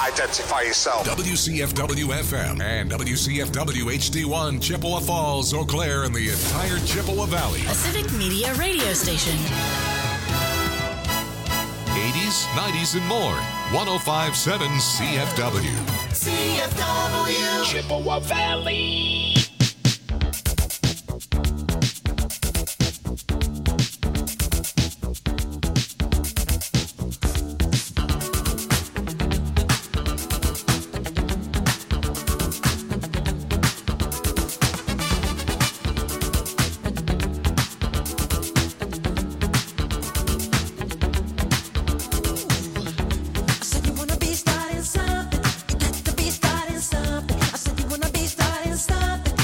Identify yourself. WCFW-FM and WCFW-HD1, Chippewa Falls, Eau Claire, and the entire Chippewa Valley. A civic media radio station. 80s, 90s, and more. 105.7 CFW. CFW. Chippewa Valley. Something. I said you wanna be starting something.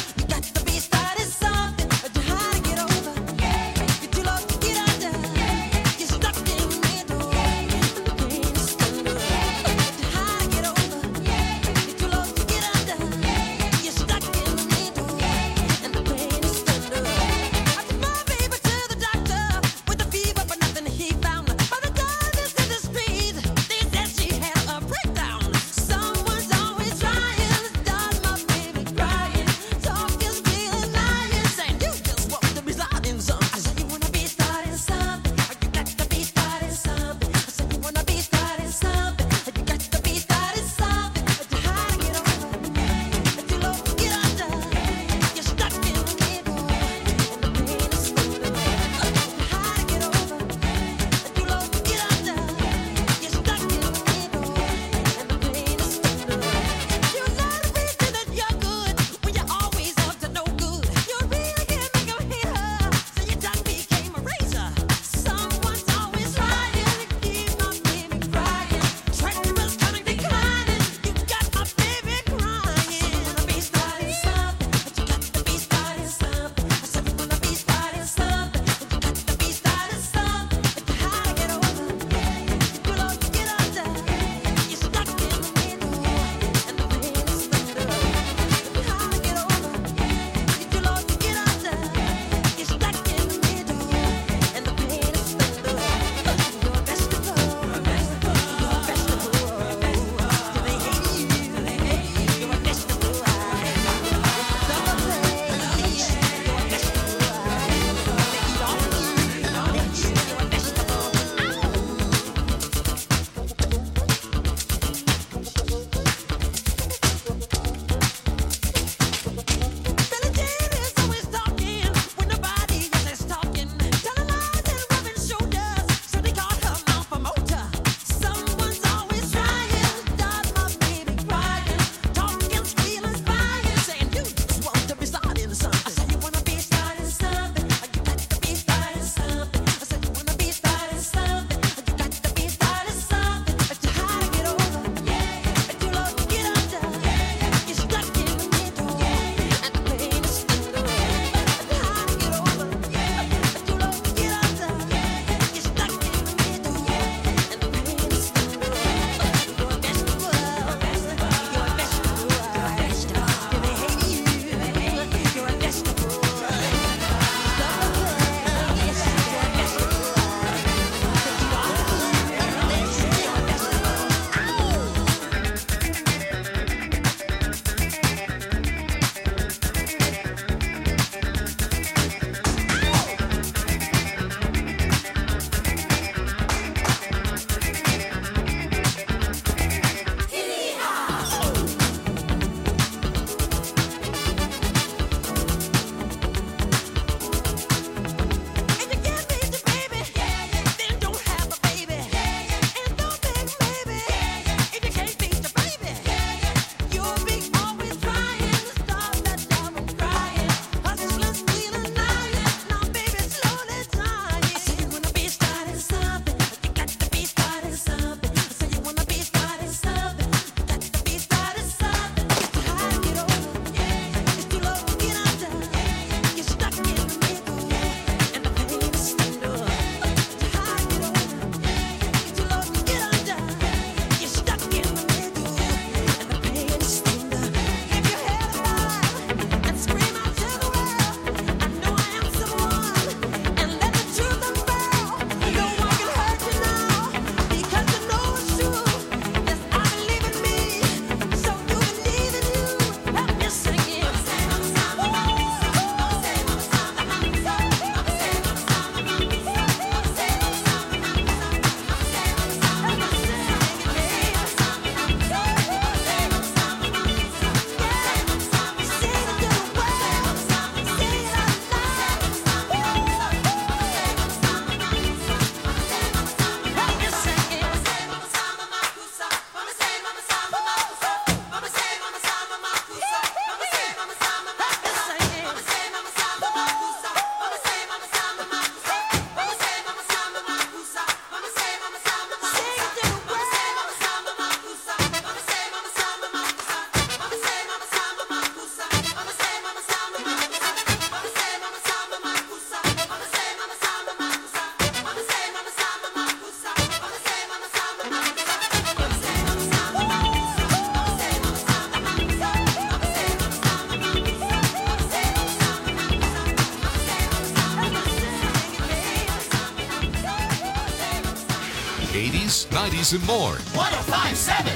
80s, 90s, and more. 105.7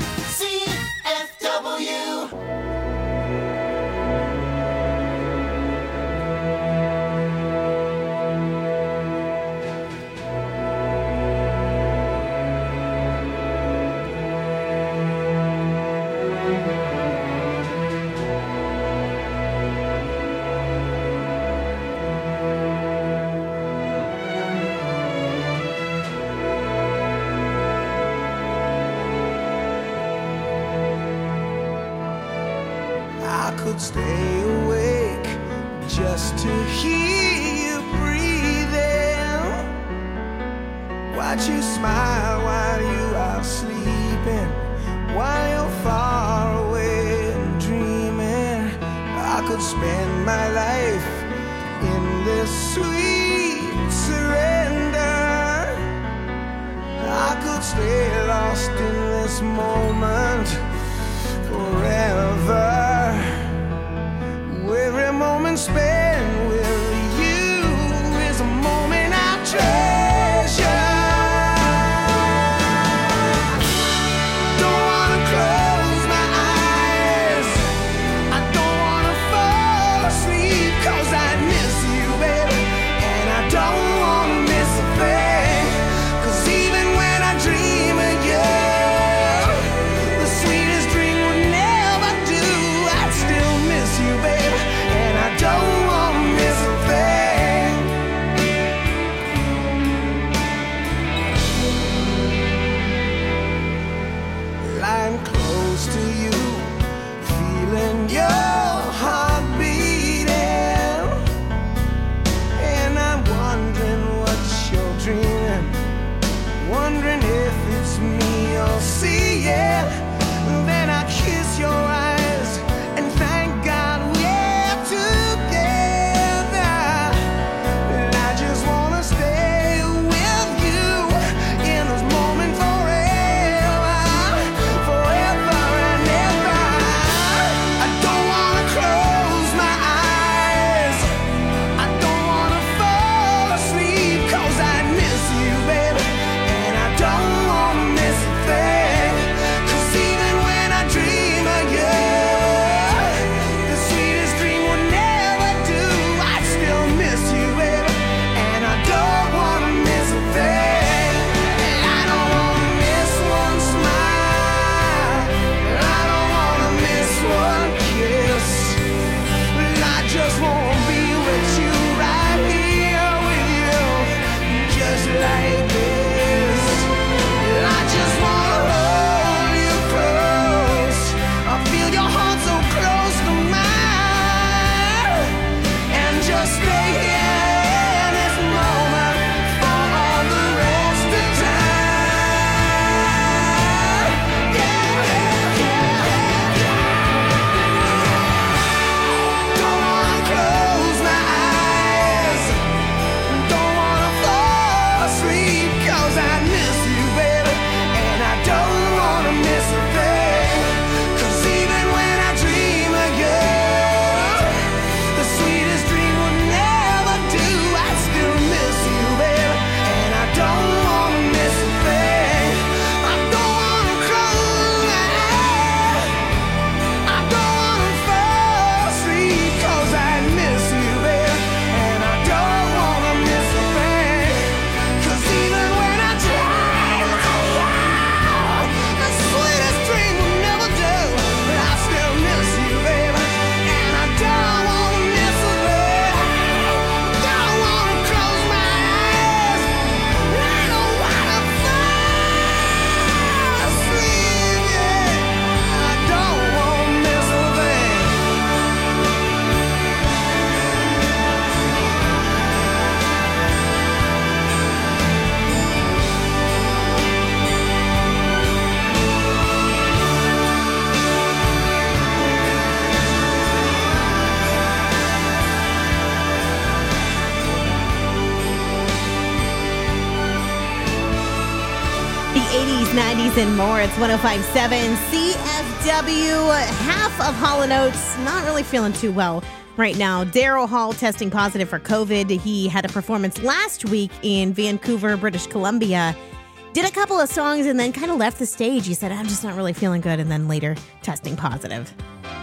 CFW. Stay awake just to hear you breathing. Watch you smile while you are sleeping, while you're far away and dreaming. I could spend my life in this sweet surrender. I could stay lost in this moment forever. Every moment spent with you is a moment I treasure. Don't wanna close my eyes, I don't wanna fall asleep, 'cause I miss you, baby, and I don't wanna miss a thing. 'Cause even when I dream of you, the sweetest dream would never do. I'd still miss you, baby, and I don't want to miss a thing. Lying close to you, feeling your heart beating, and I'm wondering what you're dreaming, wondering if it's me you're seeing. Then I kiss your eyes and thank God we're together. And I just wanna stay with you in this moment forever, forever and ever. I don't wanna close my eyes, I don't wanna fall asleep, 'cause I miss you, baby, and I don't wanna miss a thing. 'Cause even when I dream of you, the sweetest dream would never do. I'd still miss you, baby, and I don't wanna miss a thing. And I don't wanna miss one smile, and I don't wanna miss one kiss. But I just wanna be with you, right here with you, just like this. And I just wanna hold you close, I feel your heart so close to mine, and just stay here in this moment for all the rest of time. Yeah, yeah, yeah, yeah. Don't wanna close my eyes, don't wanna fall asleep, 'cause I miss you, baby, and I don't wanna miss a thing. 'Cause even when I dream of you, the sweetest dream would never do. I still miss you, baby, and I don't wanna miss a thing. I don't wanna close my eyes, I don't wanna fall asleep, 'cause I miss you, baby, and I don't wanna miss a thing. 'Cause even when I dream of you, the sweetest dream will never do. But I still miss you, baby, and I don't wanna miss a thing. Don't wanna close my eyes, I don't wanna fall asleep, yeah. I don't wanna miss a thing. The 80s, 90s, and more. It's 105.7 CFW. Half of Hall & Oates not really feeling too well right now. Daryl Hall testing positive for COVID. He had a performance last week in Vancouver, British Columbia. Did a couple of songs and then kind of left the stage. He said, I'm just not really feeling good, and then later testing positive.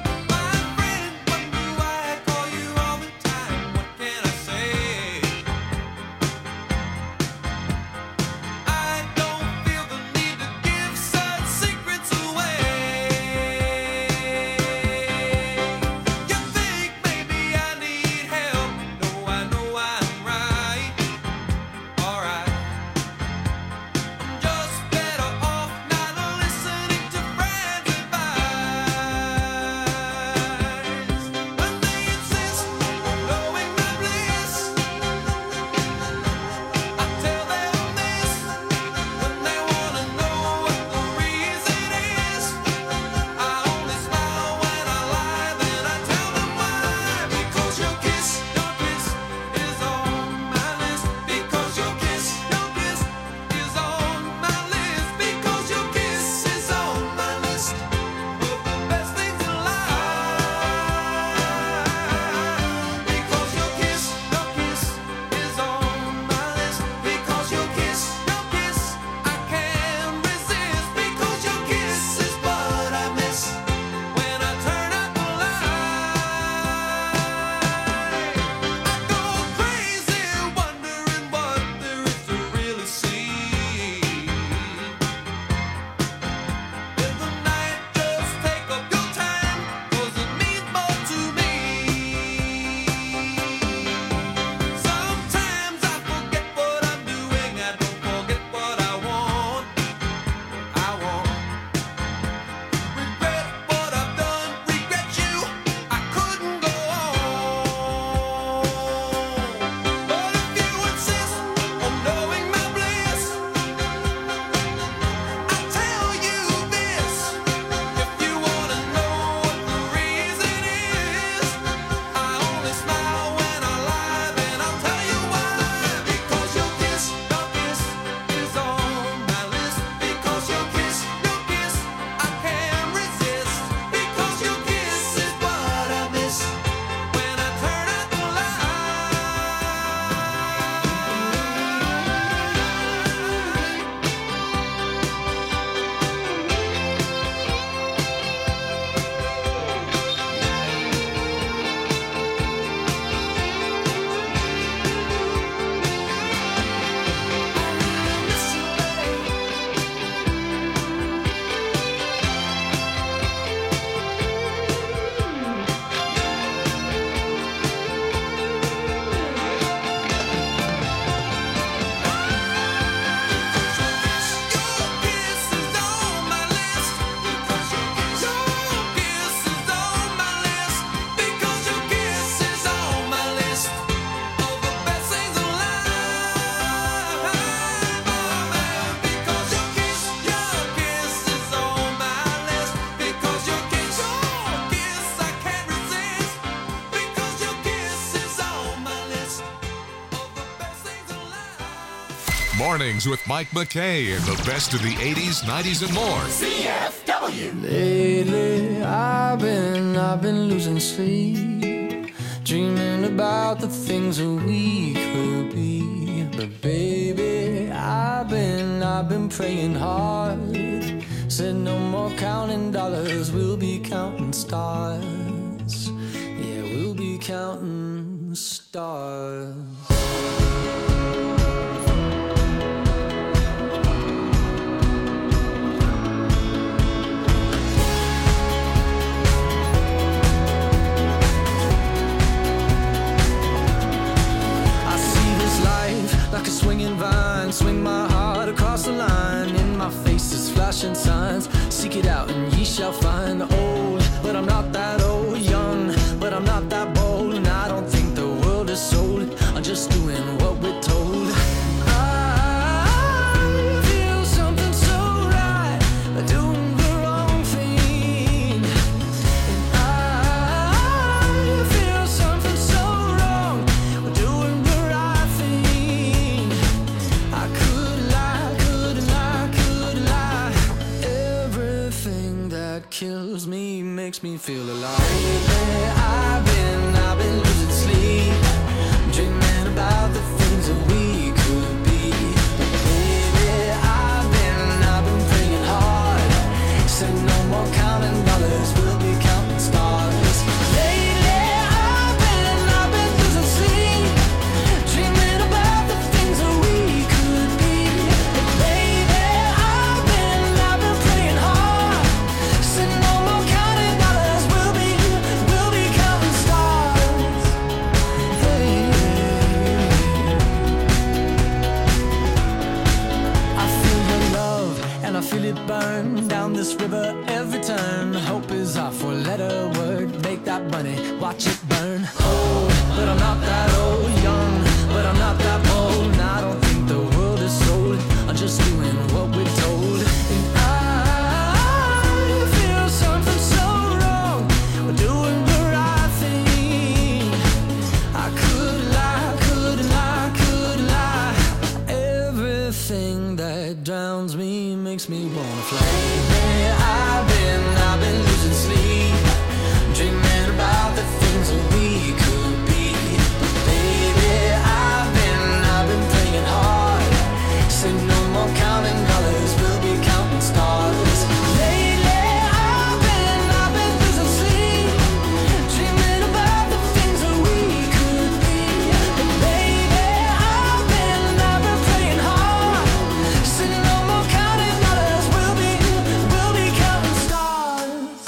Mornings with Mike McKay and the best of the 80s, 90s, and more. CFW. Lately, I've been losing sleep, dreaming about the things that we could be. But baby, I've been praying hard. Said no more counting dollars, we'll be counting stars. Yeah, we'll be counting stars. Like a swinging vine, swing my heart across the line. In my face is flashing signs. Seek it out and ye shall find. Old, but I'm not that old. Young, but I'm not that bold. And I don't think the world is sold. I'm just doing what we're told. I feel something so right, doing the wrong thing. And I feel something so wrong, doing the right thing. I could lie. Everything that kills me makes me feel alive. Lately, I've been losing sleep, dreaming about the things that we could be. Baby, I've this river every turn. Hope is our four-letter word. Make that money, watch it burn. Old, but I'm not that old. Young, but I'm not that bold. And I don't think the world is sold. I'm just doing what we're told. And I feel something so wrong. We're doing the right thing. I could lie, could lie, could lie. Everything that drowns me makes me wanna fly. I've been losing sleep, dreaming about the things that we could be. But baby, I've been playing hard. Said no more counting dollars, we'll be counting stars. Lately, I've been losing sleep, dreaming about the things that we could be. But baby, I've been playing hard. Said no more counting dollars, we'll be counting stars.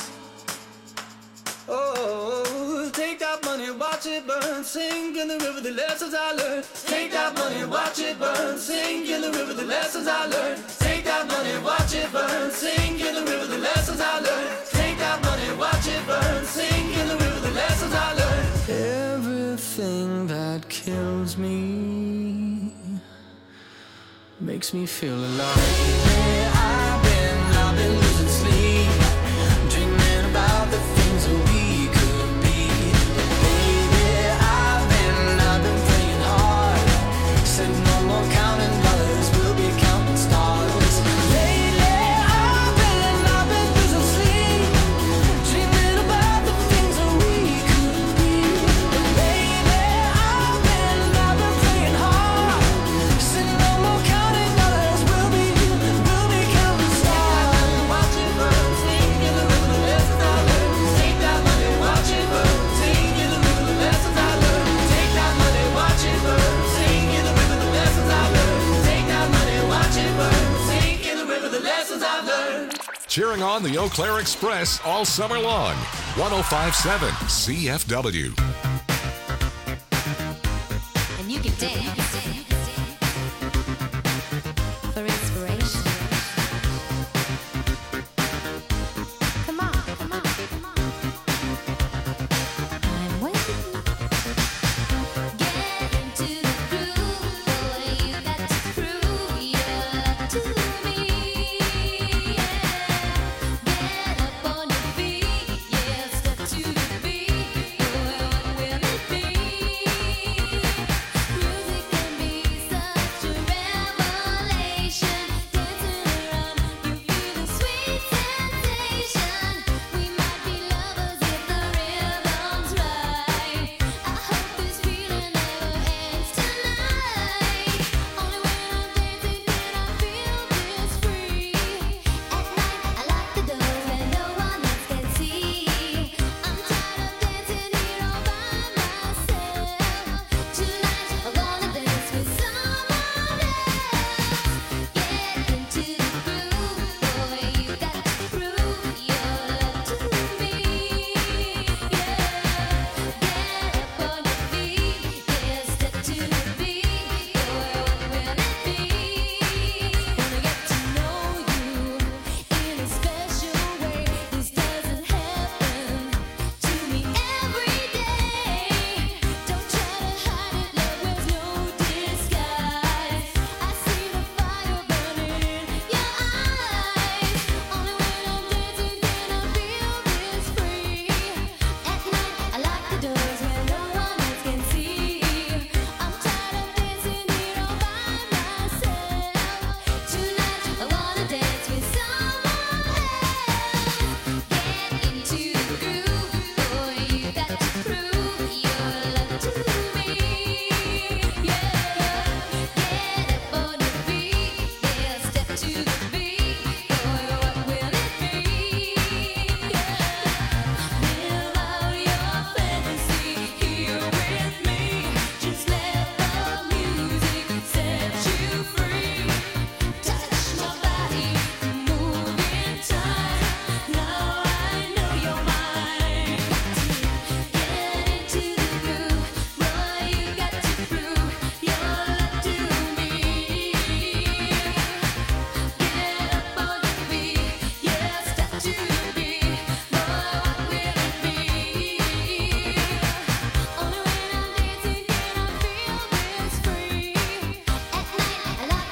Oh, take that money, watch it burn, sink in the river, the lessons I learned. Take that money, watch it burn, sink in the river, the lessons I learned. Take that money, watch it burn, sink in the river, the lessons I learned. Take that money, watch it burn, sink in the river, the lessons I learned. Everything that kills me makes me feel alive. I've been losing sleep, dreaming about the things that we could be. Baby, I've been playing hard. Said no more counting dollars, we'll be counting stars. Lately, I've been losing sleep, dreaming about the things that we could be. But baby, I've been playing hard. Said no more counting dollars, we'll be counting stars. Watch it burn, sink in the river, the lessons I learned. Take that money, watch it burn, sink in the river, the lessons I learned. Take that money, watch it burn, sink in the river, the lessons I learned. Take that money, watch it burn, sink in the river, the lessons I learned. Cheering on the Eau Claire Express all summer long. 105.7 CFW. And you can dance for inspiration. Come on, come on, come on. I'm waiting. Get into the groove, boy. You got to prove your love to me. Get up on your feet, yeah, step to the beat. Boy, what will it be? Music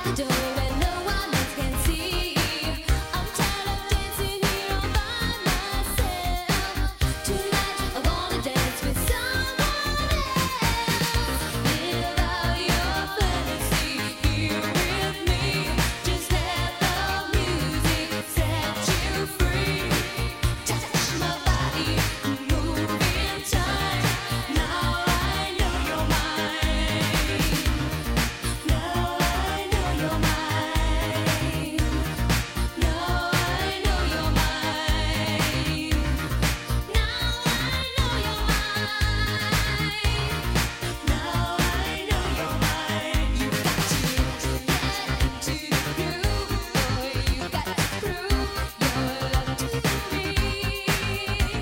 door where no one else can see. I'm tired of dancing here all by myself. Tonight I wanna dance with someone else. Live out your fantasy here with me. Just let the music set you free. Touch my body, move in time. Now I know you're mine. Now I know you're mine. Now I know you're mine. Now I know you're mine. Now I know you're mine. You got to get into the groove, boy. You got to prove your love to me. Get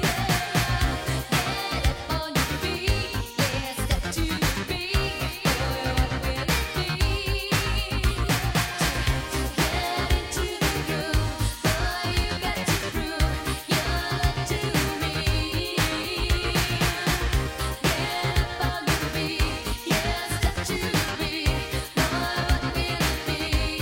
up on your feet, yeah, step to the beat, boy. What will it be? Get into the groove, boy. You got to prove your love to me. Get up on your feet, yeah, step to the beat, boy. What will it be?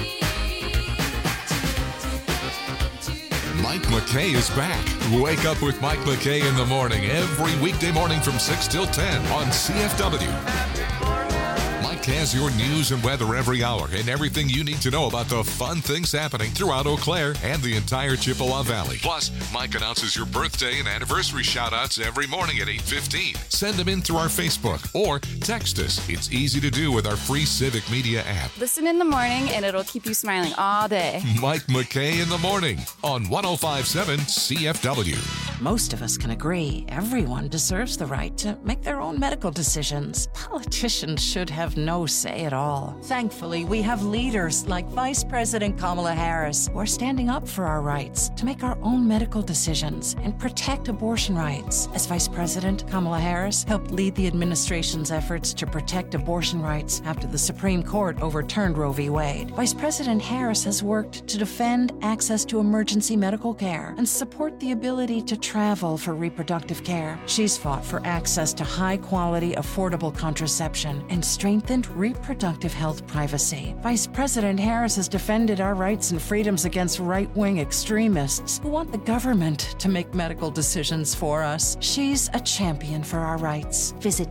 Mike McKay is back. Wake up with Mike McKay in the morning every weekday morning from 6 till 10 on CFW. Mike has your news and weather every hour and everything you need to know about the fun things happening throughout Eau Claire and the entire Chippewa Valley. Plus, Mike announces your birthday and anniversary shout-outs every morning at 8:15. Send them in through our Facebook or text us. It's easy to do with our free Civic Media app. Listen in the morning and it'll keep you smiling all day. Mike McKay in the morning on 105.7 CFW. Most of us can agree everyone deserves the right to make their own medical decisions. Politicians should have no say at all. Thankfully, we have leaders like Vice President Kamala Harris who are standing up for our rights to make our own medical decisions and protect abortion rights. As Vice President, Kamala Harris helped lead the administration's efforts to protect abortion rights after the Supreme Court overturned Roe v. Wade. Vice President Harris has worked to defend access to emergency medical care and support the ability to travel for reproductive care. She's fought for access to high-quality, affordable contraception and strengthened reproductive health privacy. Vice President Harris has defended our rights and freedoms against right-wing extremists who want the government to make medical decisions for us. She's a champion for our rights. Visit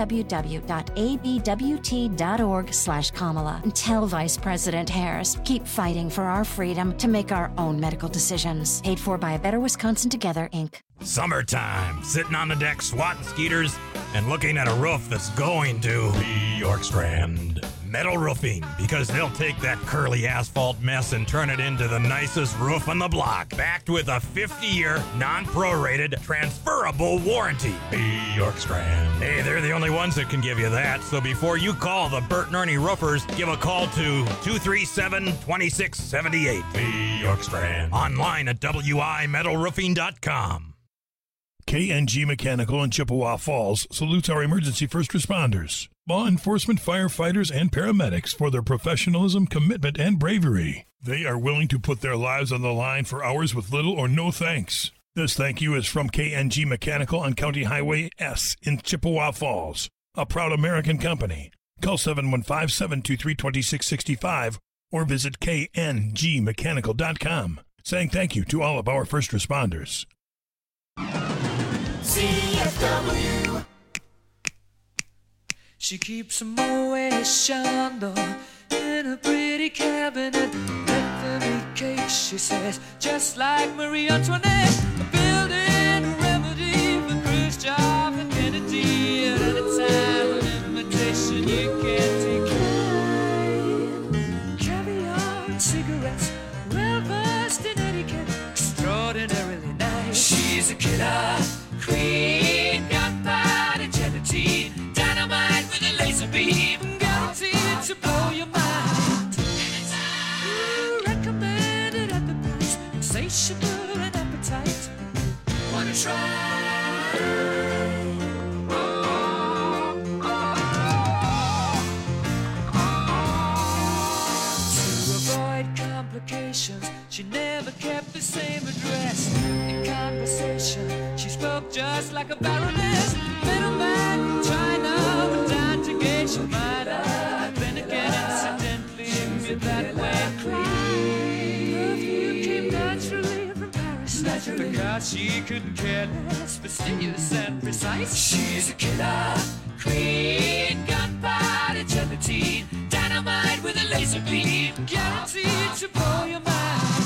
www.abwt.org/Kamala and tell Vice President Harris, keep fighting for our freedom to make our own medical decisions. Paid for by A Better Wisconsin Together, Inc. Summertime, sitting on the deck, swatting skeeters, and looking at a roof that's going to be York Strand Metal Roofing, because they'll take that curly asphalt mess and turn it into the nicest roof on the block, backed with a 50-year, non-prorated, transferable warranty. Be York Strand. Hey, they're the only ones that can give you that, so before you call the Bert and Ernie Roofers, give a call to 237-2678. Be York Strand. Online at wimetalroofing.com. KNG Mechanical in Chippewa Falls salutes our emergency first responders, law enforcement, firefighters, and paramedics for their professionalism, commitment, and bravery. They are willing to put their lives on the line for hours with little or no thanks. This thank you is from KNG Mechanical on County Highway S in Chippewa Falls, a proud American company. Call 715-723-2665 or visit knGmechanical.com. Saying thank you to all of our first responders. CFW. She keeps a Moet Chandon in a pretty cabinet. Let them eat cake, she says, just like Marie Antoinette. Building a remedy for Khrushchev and Kennedy. At any time, an invitation you can't decline. Caviar and cigarettes, well versed in etiquette, extraordinarily nice. She's a killer queen, gunpowder gelatine, dynamite with a laser beam, guaranteed to blow your mind. Recommended at the price, insatiable and appetite. Wanna try? To avoid complications, she never kept the same address. In conversation, she spoke just like a baroness. Middleman from China, but down to Geisha Minor. Then again, incidentally, it that way. Perfume came naturally from Paris. Because she couldn't care less, fastidious and precise. She's a killer queen, gunpowder gelatine, dynamite with a laser beam, guaranteed to blow your mind.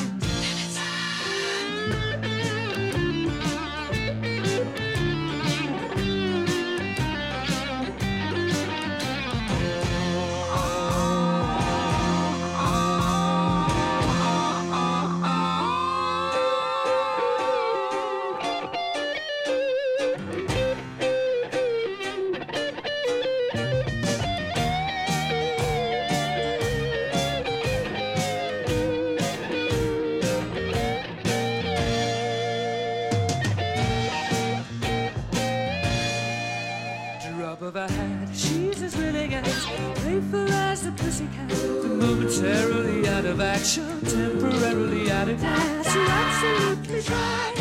Of a hat, she's as willing as playful as the pussycat, but momentarily out of action, temporarily out of gas. You're absolutely dry.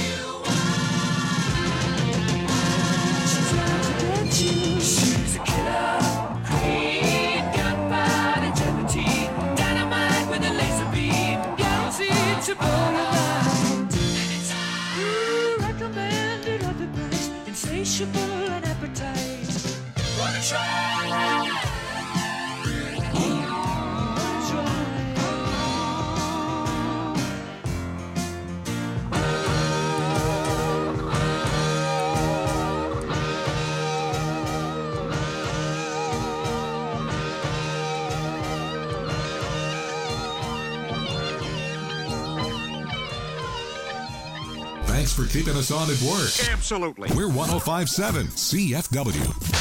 She's out to get you. She's a killer queen, gunpowder gelatine, dynamite with a laser beam, guaranteed to blow your mind. Ooh, recommended of the best, insatiable and appetite. Wanna try? Thanks for keeping us on at work. Absolutely. We're 105.7 CFW.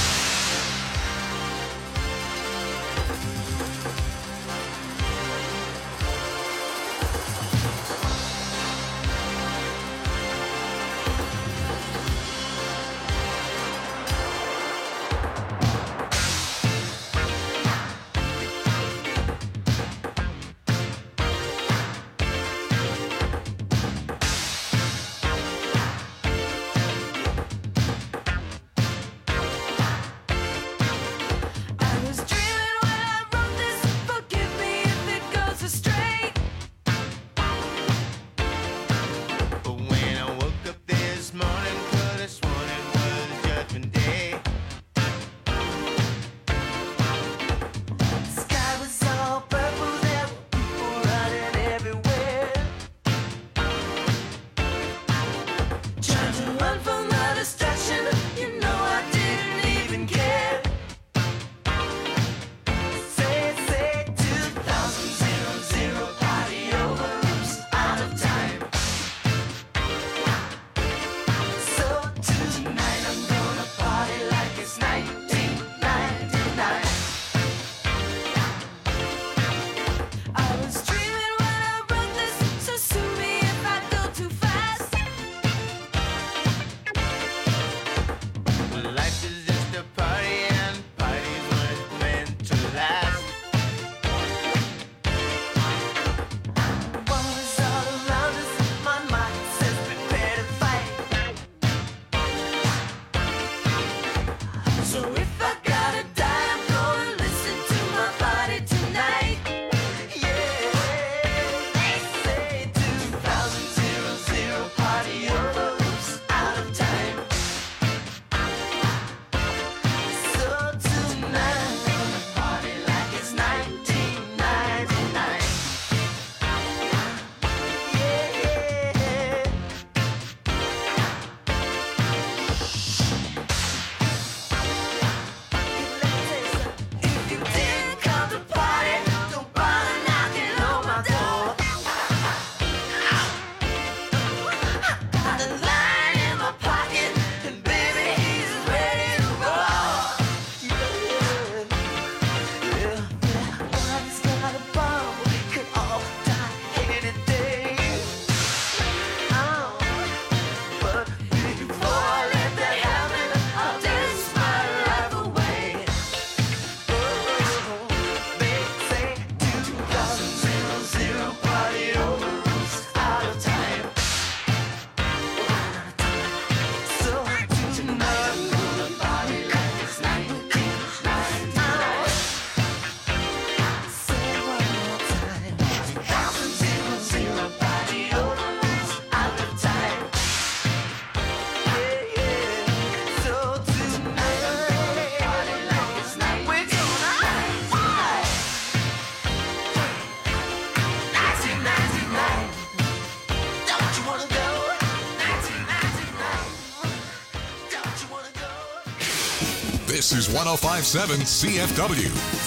This is 105.7 CFW.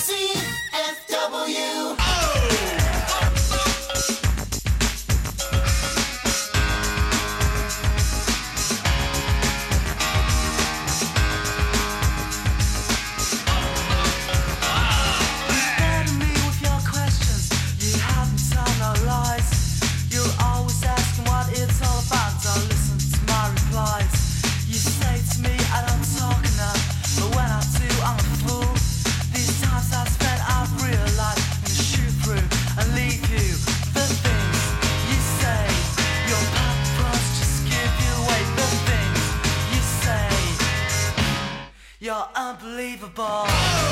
CFW. You're unbelievable.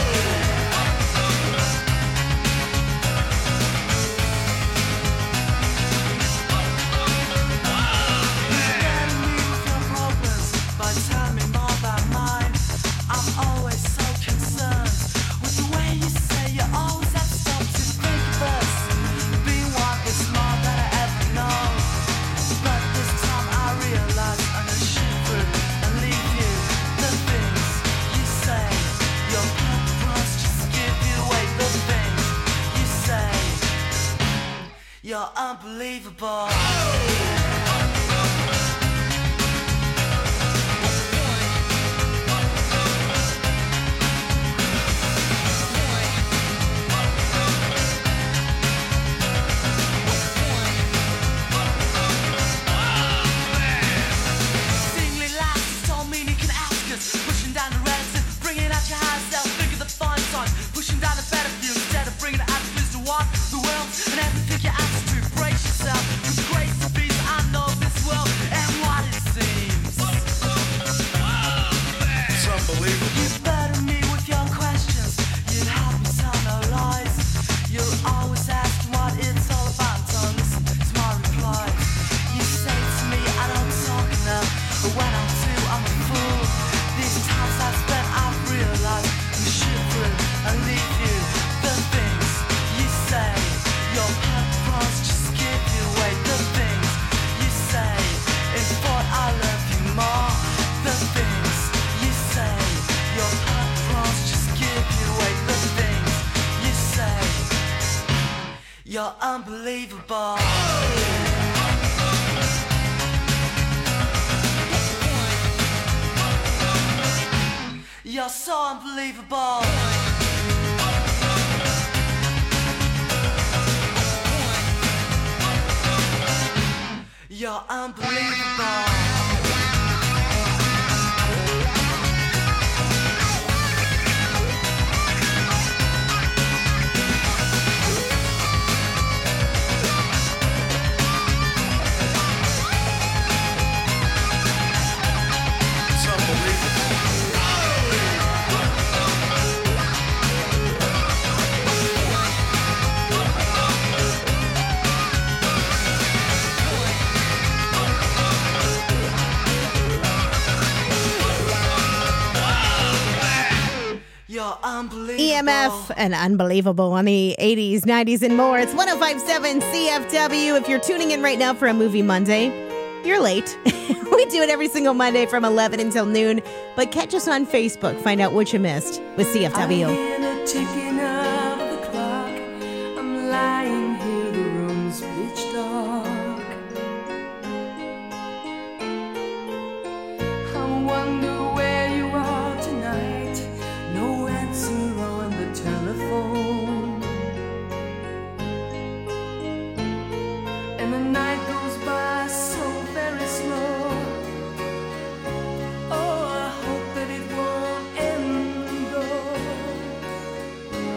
You're unbelievable. Singly laughs don't mean you can ask us. Pushing down the reds and bringing out your high self. Think of the fun times. Pushing down the better view instead of bringing it out to what the world and everything you ask to brace yourself. With grace and peace, I know this world and what it seems. It's unbelievable. You burden me with your questions. You help me tell no lies. You're always asking what it's all about. Don't listen to my replies. You say to me I don't talk enough, but when I do, I'm a fool. These times I've spent, I've realized you shoot through and leave you. The things you say, your purpose just give you away. The things you say is what I love you more. The things you say, your purpose just give you away. The things you say, you're unbelievable. You're so unbelievable. You're unbelievable. It's unbelievable. You're unbelievable. EMF and Unbelievable on the 80s, 90s, and more. It's 105.7 CFW. If you're tuning in right now for a Movie Monday, you're late. We do it every single Monday from 11 until noon. But catch us on Facebook. Find out what you missed with CFW. I hear the ticking of the clock. I'm lying here, the room's pitch dark. I wonder where you are tonight. No answer on the telephone. And the night goes by so very slow. Oh, I hope that it won't end though.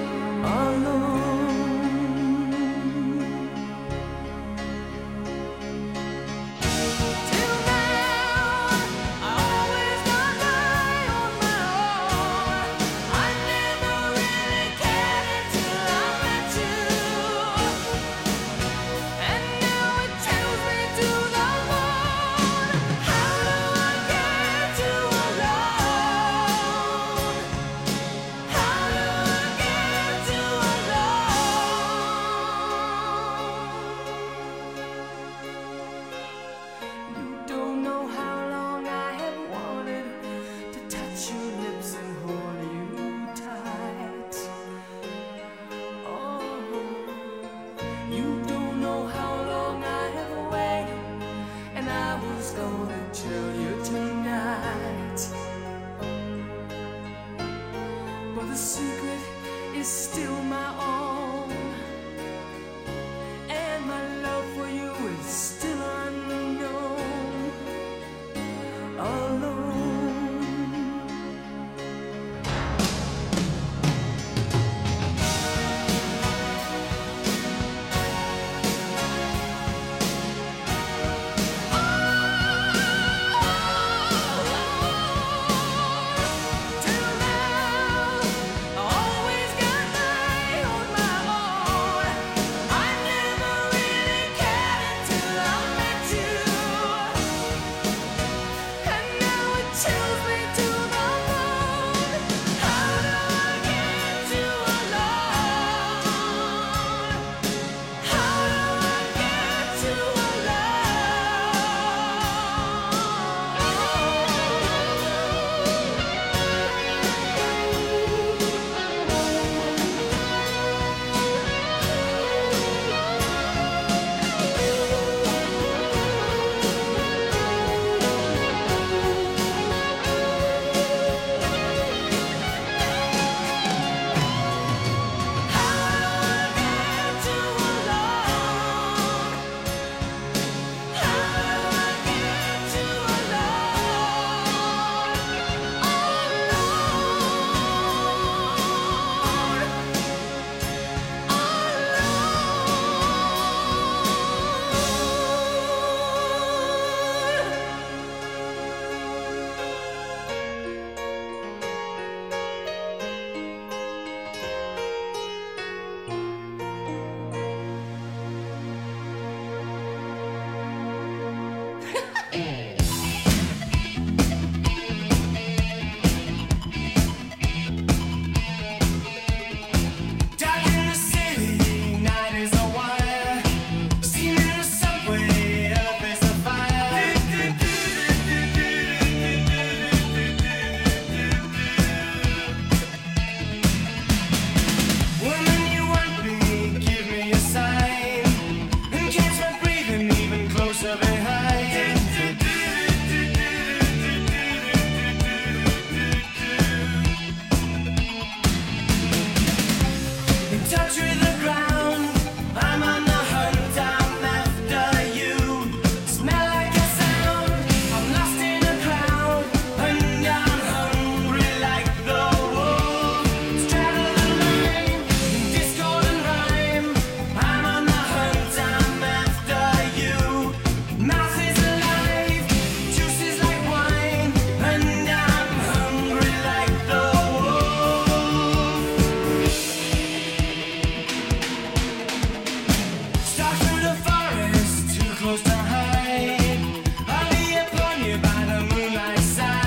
Stalk through the forest, too close to hide. I'll be upon you by the moonlight side.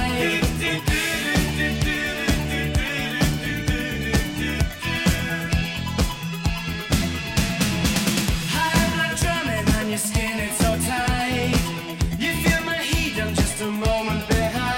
High blood drumming on your skin, it's so tight. You feel my heat, I'm just a moment behind.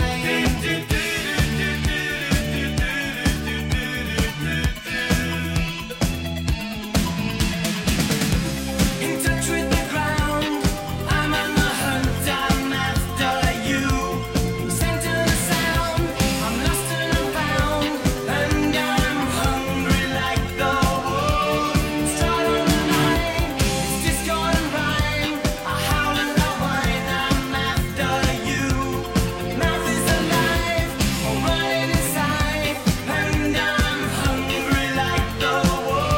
In touch with the ground, I'm on the hunt, I'm after you. Center the sound, I'm lost and I'm found, and I'm hungry like the wolf. Stride on the line, it's discord and rhyme. I howl and I whine, I'm after you. Mouth is alive, I'm running inside, and I'm hungry like the wolf.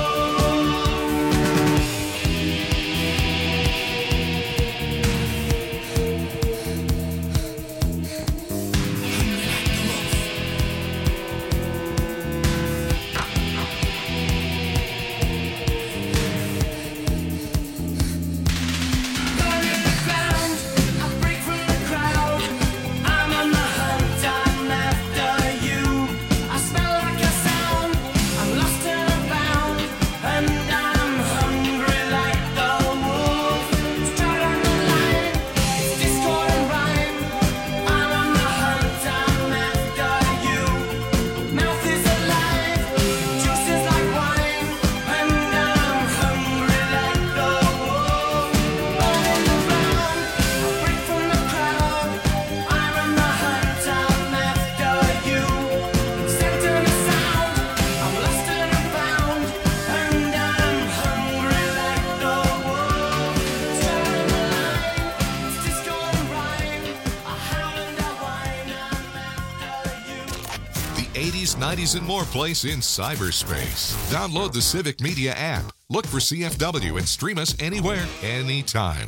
Burn in the ground, I break from the crowd. I'm on the hunt, I'm after you. I smell like a sound, I'm lost and I'm bound, and I'm hungry like the wolf. Stride on the line, it's discord and rhyme. I'm on the hunt, I'm after you. Mouth is alive, juice is like wine, and I'm hungry like the wolf. Burn in the ground, I break from the crowd. I'm on the hunt, I'm after you. Center the sound, I'm lost and I'm found, and I'm hungry like the wolf. Stride on the line, it's discord and rhyme. I howl and I whine, I'm after you. The 80s, 90s, and more place in cyberspace. Download the Civic Media app. Look for CFW and stream us anywhere, anytime.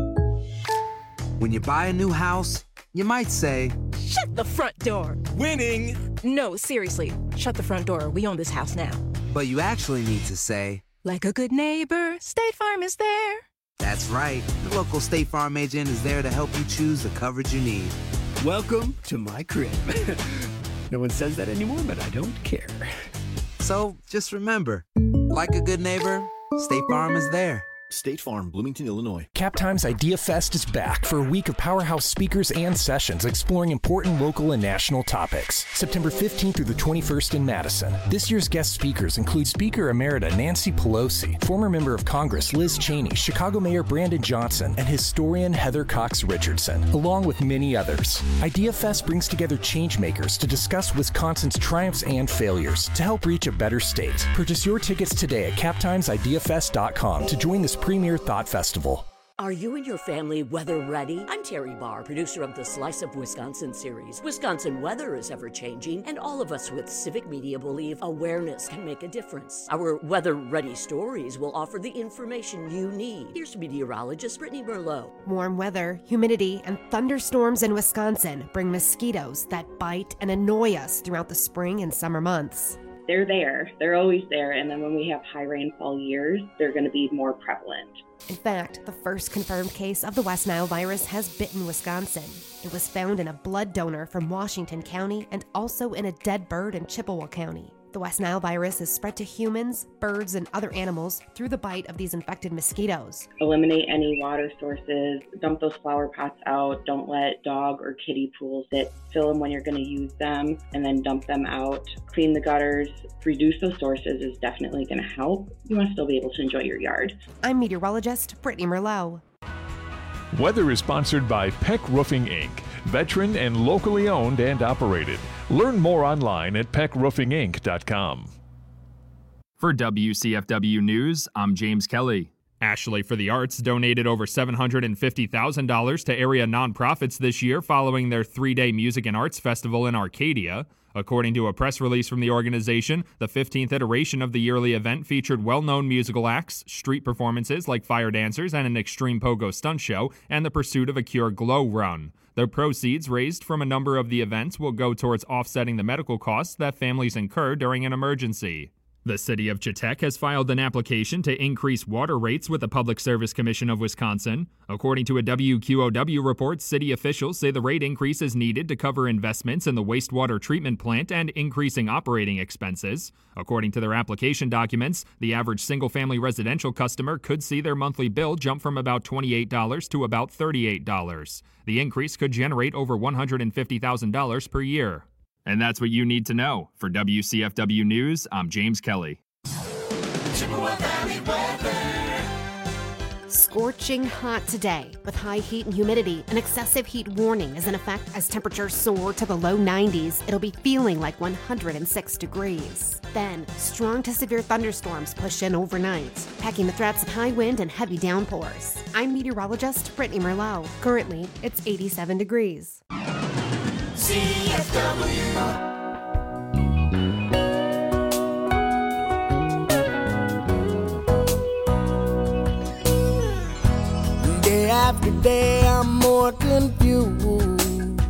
When you buy a new house, you might say, Shut the front door. winning, No, seriously. Shut the front door. We own this house now. but you actually need to say, Like a good neighbor, State Farm is there. that's right. The local State Farm agent is there to help you choose the coverage you need. Welcome to my crib. No one says that anymore, but I don't care. So just remember, like a good neighbor, State Farm is there. State Farm, Bloomington, Illinois. Captime's Idea Fest is back for a week of powerhouse speakers and sessions exploring important local and national topics. September 15th through the 21st in Madison. This year's guest speakers include Speaker Emerita Nancy Pelosi, former member of Congress Liz Cheney, Chicago Mayor Brandon Johnson, and historian Heather Cox Richardson, along with many others. Idea Fest brings together changemakers to discuss Wisconsin's triumphs and failures to help reach a better state. Purchase your tickets today at captimesideafest.com to join this premier thought festival. Are you and your family weather ready? I'm Terry Barr, producer of the Slice of Wisconsin series. Wisconsin weather is ever changing, and all of us with Civic Media believe awareness can make a difference. Our weather ready stories will offer the information you need. Here's meteorologist Brittany Merlot. Warm weather, humidity, and thunderstorms in Wisconsin bring mosquitoes that bite and annoy us throughout the spring and summer months. They're there. They're always there. And then when we have high rainfall years, they're going to be more prevalent. In fact, the first confirmed case of the West Nile virus has bitten Wisconsin. It was found in a blood donor from Washington County and also in a dead bird in Chippewa County. The West Nile virus is spread to humans, birds, and other animals through the bite of these infected mosquitoes. Eliminate any water sources, dump those flower pots out, don't let dog or kitty pools sit, fill them when you're going to use them, and then dump them out. Clean the gutters, reduce those sources is definitely going to help. You want to still be able to enjoy your yard. I'm meteorologist Brittany Merlot. Weather is sponsored by Peck Roofing, Inc., veteran and locally owned and operated. Learn more online at peckroofinginc.com. For WCFW News, I'm James Kelly. Ashley for the Arts donated over $750,000 to area nonprofits this year following their 3-day music and arts festival in Arcadia. According to a press release from the organization, the 15th iteration of the yearly event featured well-known musical acts, street performances like fire dancers and an extreme pogo stunt show, and the pursuit of a Cure Glow run. The proceeds raised from a number of the events will go towards offsetting the medical costs that families incur during an emergency. The city of Chetek has filed an application to increase water rates with the Public Service Commission of Wisconsin. According to a WQOW report, city officials say the rate increase is needed to cover investments in the wastewater treatment plant and increasing operating expenses. According to their application documents, the average single-family residential customer could see their monthly bill jump from about $28 to about $38. The increase could generate over $150,000 per year. And that's what you need to know. For WCFW News, I'm James Kelly. Chippewa Valley weather. Scorching hot today with high heat and humidity. An excessive heat warning is in effect as temperatures soar to the low 90s. It'll be feeling like 106 degrees. Then, strong to severe thunderstorms push in overnight, packing the threats of high wind and heavy downpours. I'm meteorologist Brittany Merlot. Currently, it's 87 degrees. CFW. Day after day, I'm more confused.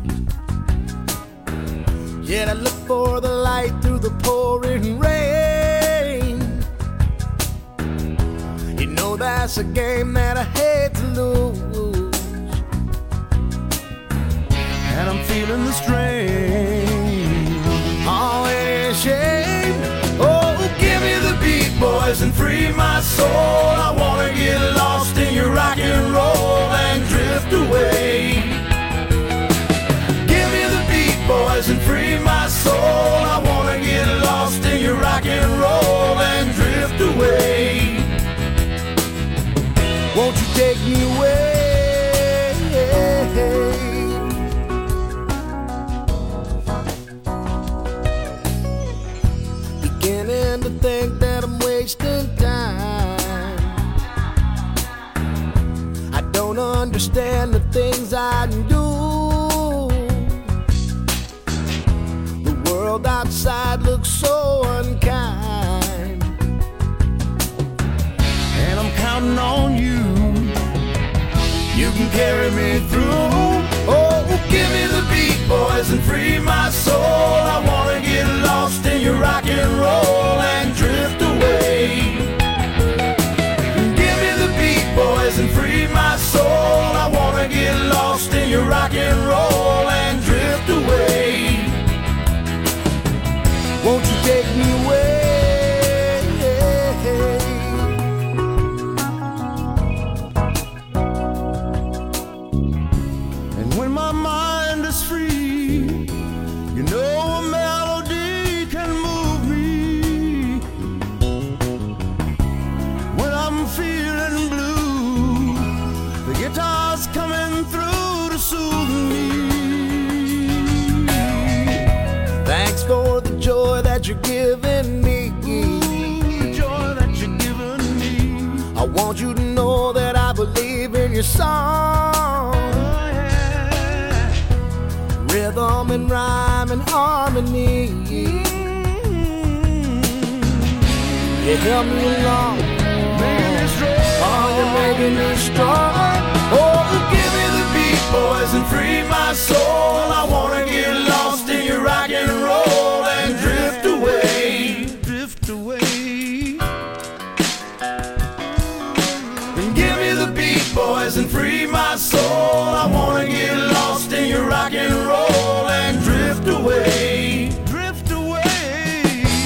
Yet I look for the light through the pouring rain. You know that's a game that I hate to lose. And I'm feeling the strain. Oh, it is shame. Oh, give me the beat, boys, and free my soul. I wanna get lost in your rock and roll and drift away. Give me the beat, boys, and free my soul. I wanna get lost in your rock and roll and drift away. Won't you take me away? Beginning to think that I'm wasting time. I don't understand the things I do. The world outside looks so unkind, and I'm counting on you. You can carry me through. Oh, give me the beat, boys, and free my soul. I wanna get lost in your rock and roll and drift away. Give me the beat, boys, and free my soul. I wanna get lost in your rock and roll and drift away. Won't you take me away? And when my mind is free, you know a melody can move me. When I'm feeling blue, the guitar's coming through to soothe me. Thanks for the joy that you're giving me. The joy that you're giving me. I want you to know that I believe in your song. Rhythm and rhyme and harmony. You help me along, making me strong. Oh, you're making me strong. Oh, give me the beat, boys, and free my soul. I wanna get lost in your rock and roll and drift away. Drift away. And give me the beat, boys, and free my soul. I wanna get lost in your rock and roll and drift away. Drift away.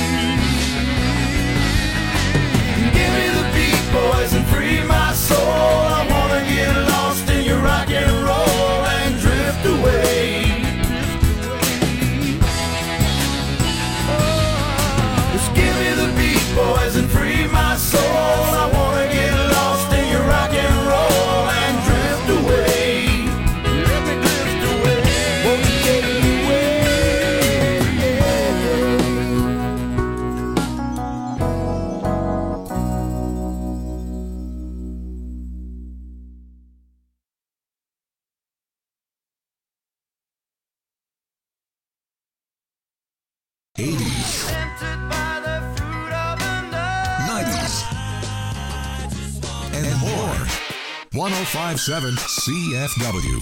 Give me the beat, boys, and free my soul. I wanna get lost in your rock and roll and drift away. Just give me the beat, boys, and free my soul. I wanna get lost in your rock and roll and drift away. Let me drift away. Won't you take me away? '80s, '90s, and more. 105.7 CFW.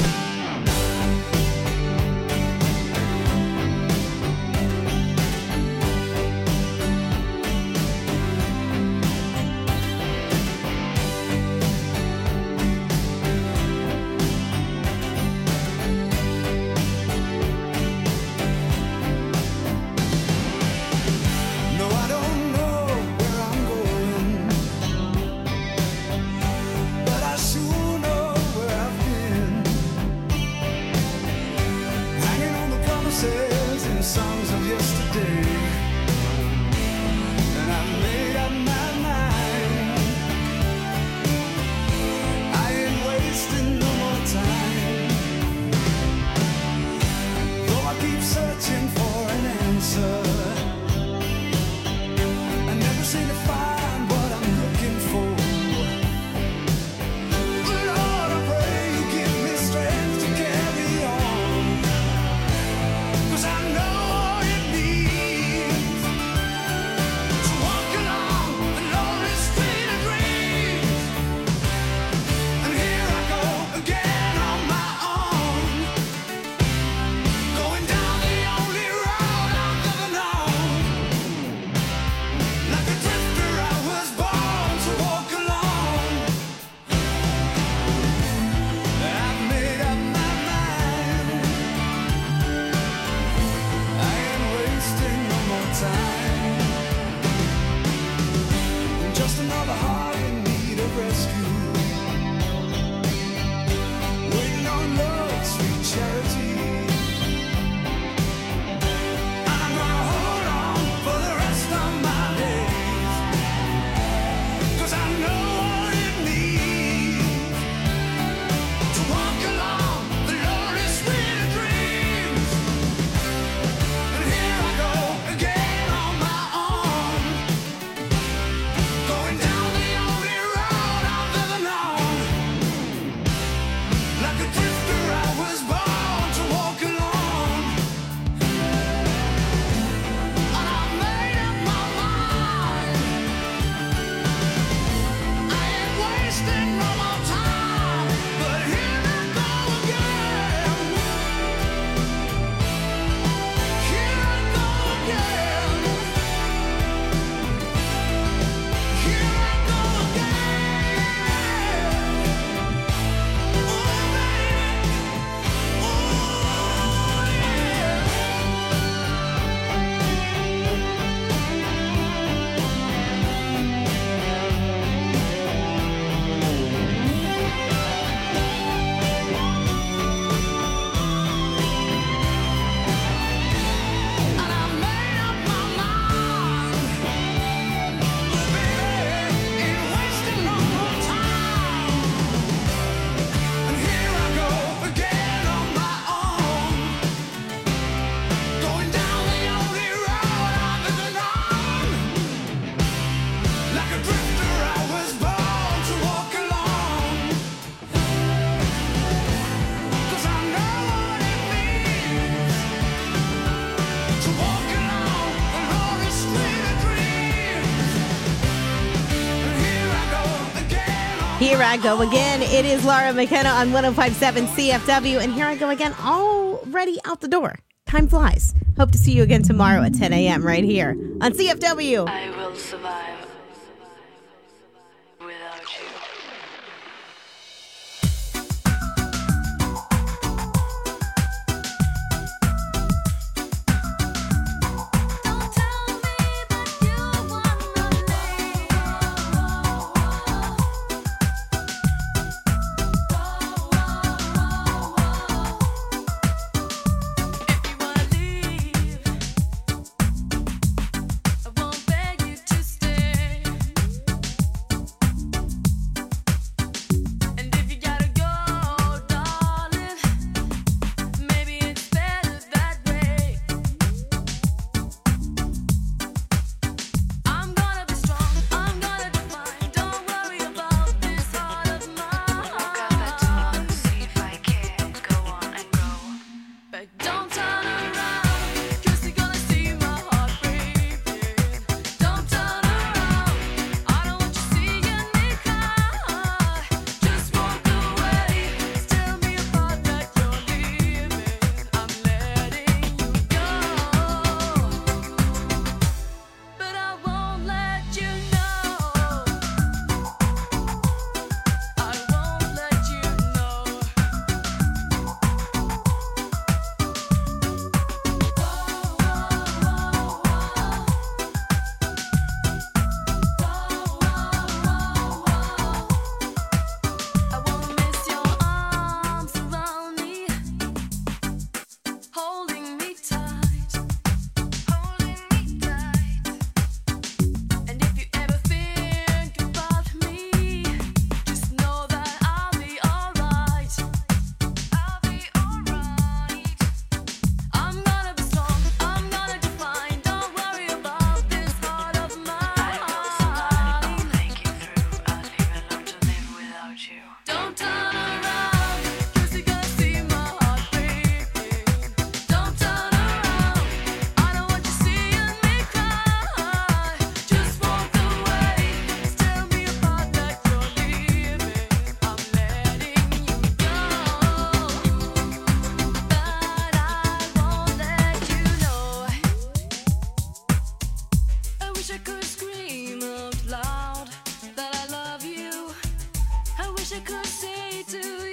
Here I go again. It is Laura McKenna on 105.7 CFW, and here I go again, already out the door. Time flies. Hope to see you again tomorrow at 10 a.m. right here on CFW. I will survive without you. I could say to you.